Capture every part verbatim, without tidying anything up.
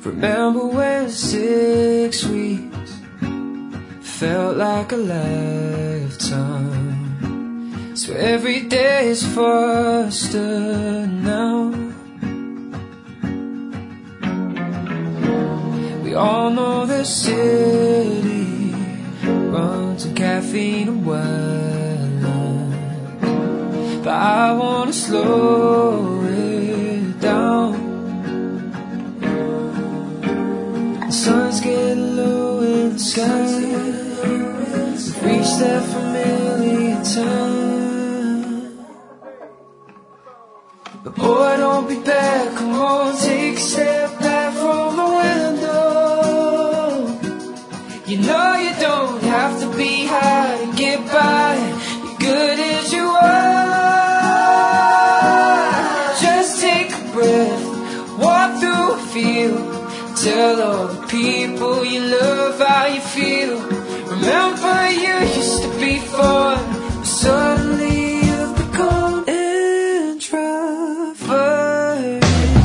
Remember when six weeks felt like a lifetime? So every day is faster now. We all know the city runs on caffeine and wine, but I wanna slow it down. The sun's getting low in the sky. We've reached that familiar time. But boy, don't be bad, come on, take a step back from the window. You know you don't have to be high to get by. You're good as you are. Just take a breath, walk through a field. Tell all the people you love how you feel. Remember you used to be fun, but suddenly you've become introvert.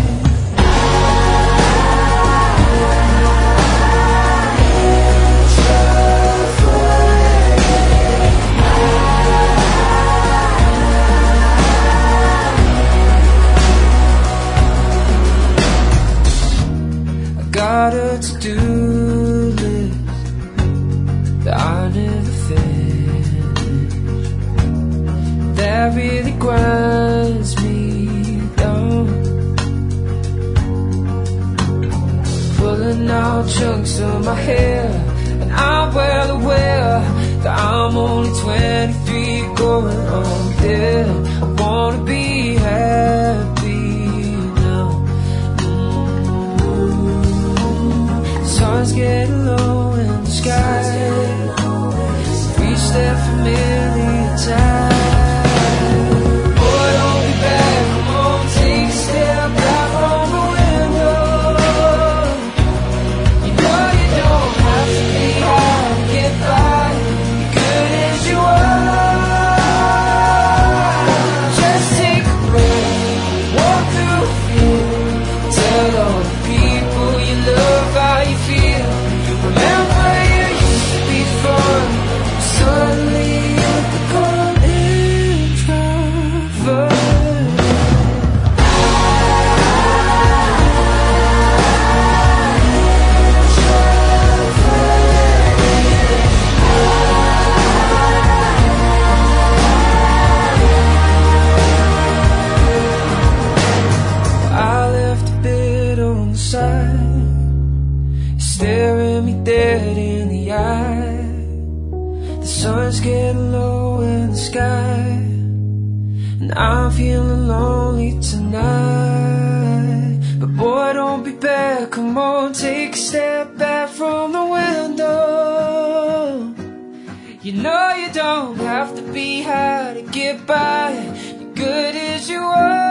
Got a to-do list that I never finish, that really grinds me down. Pulling out chunks of my hair, and I'm well aware that I'm only twenty-three going on there. I wanna be happy now. Sun's getting low in the sky. Reach that familiar time. Boy, don't be bad, come on, take a step back from the window. You know you don't have to be high to get by. You're good as you are. Just take a breath, walk through a field. Tell all the people you love how you feel. Remember you used to be fun, suddenly you've become introvert. I left a bit on the side, staring me dead in the eye. The sun's getting low in the sky, and I'm feeling lonely tonight. But boy, don't be bad, come on, take a step back from the window. You know you don't have to be high to get by. You're good as you are.